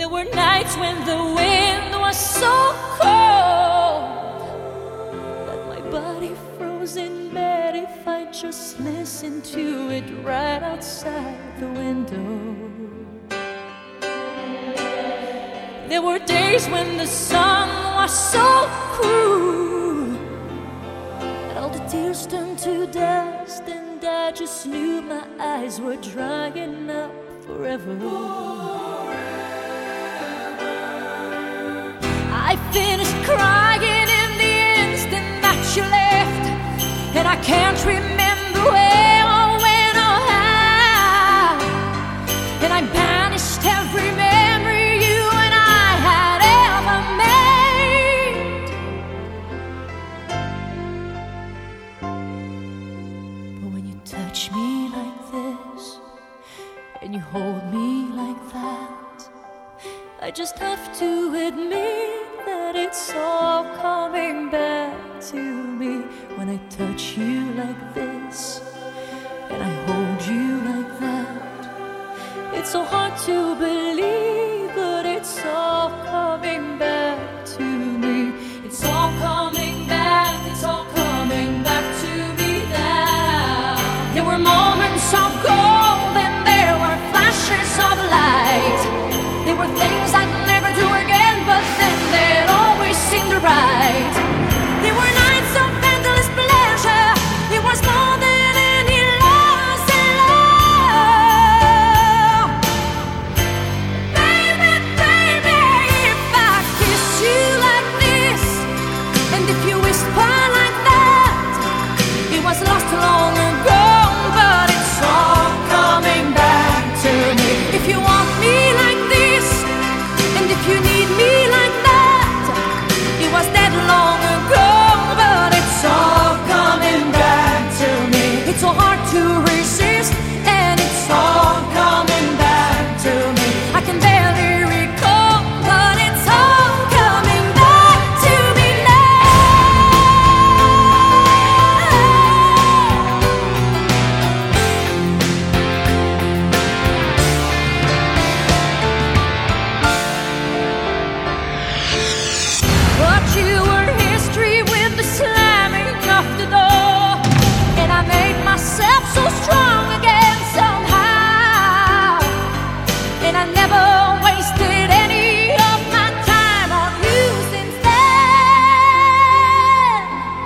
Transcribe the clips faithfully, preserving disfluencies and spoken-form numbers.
were nights when the wind was so cold that my body froze in bed if I just listened to it right outside the window. There were days when the sun was so cruel that all the tears turned to dust, and I just knew my eyes were drying up forever. I finished crying in the instant that you left, and I can't remember where or when or how, and I banished every memory you and I had ever made. But when you touch me like this and you hold me like that, I just have to admit that it's all coming back to me. When I touch you like this and I hold you like that, it's so hard to believe, but it's all coming back to me. It's all coming back, it's all coming back to me now. There were moments of gold and there were flashes of light. There were things I'd never do again, but then they'd always seem right. There were nights of endless pleasure. It was more than any loss in love. Baby, baby, if I kiss you like this, and if you whisper like that, it was lost long ago, but it's all coming back to me. If you want me like this, and if you need me like that, it was dead long ago, but it's all coming back to me. It's so hard to resist, and it's all coming back to me. I can barely recall, but it's all coming back to me But you were history with the slamming of the door, and I made myself so strong again somehow, and I never wasted any of my time on you since then.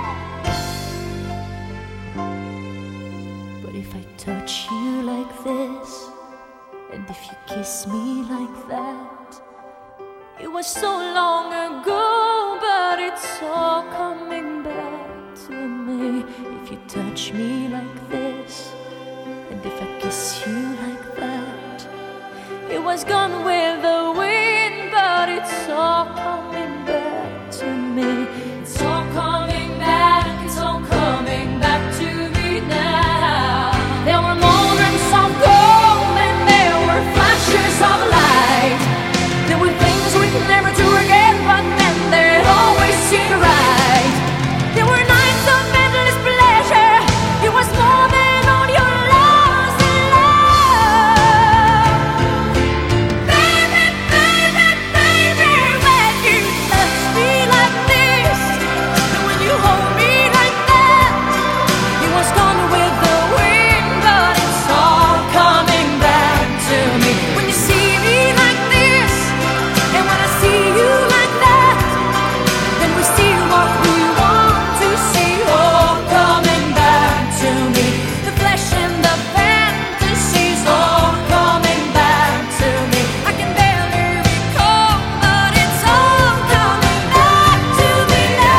But if I touch you like this, and if you kiss me like that, it was so long ago, but it's all coming back to me. If you touch me like this, and if I kiss you like that, it was gone with the wind, but it's all coming back to me. It's all coming back, it's all coming back to me now. There were moments of gold and there were flashes of light. There were things we could never do again, but then they'd always seem right. There were nights of endless pleasure. It was more than all your loss in love. Baby, baby, baby, when you touch me like this, and when you hold me like that, it was gone with the wind, but it's all coming back to me. When you see me like this, and when I see you like that, then we see what we want to see, all coming back to me. The flesh and the fantasies, all coming back to me. I can barely recall, but it's all coming back to me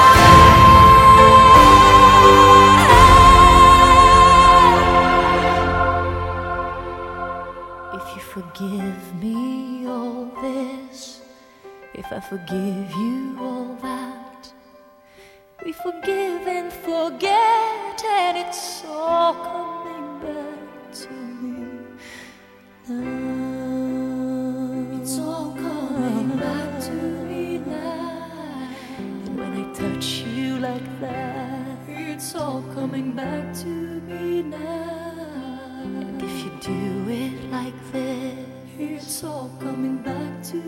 now. If you forgive me all this, if I forgive you all that, we forgive and forget, and it's all coming back to me now. It's all coming back to me now. And when I touch you like that, it's all coming back to me now. And if you do it like this, it's all coming back to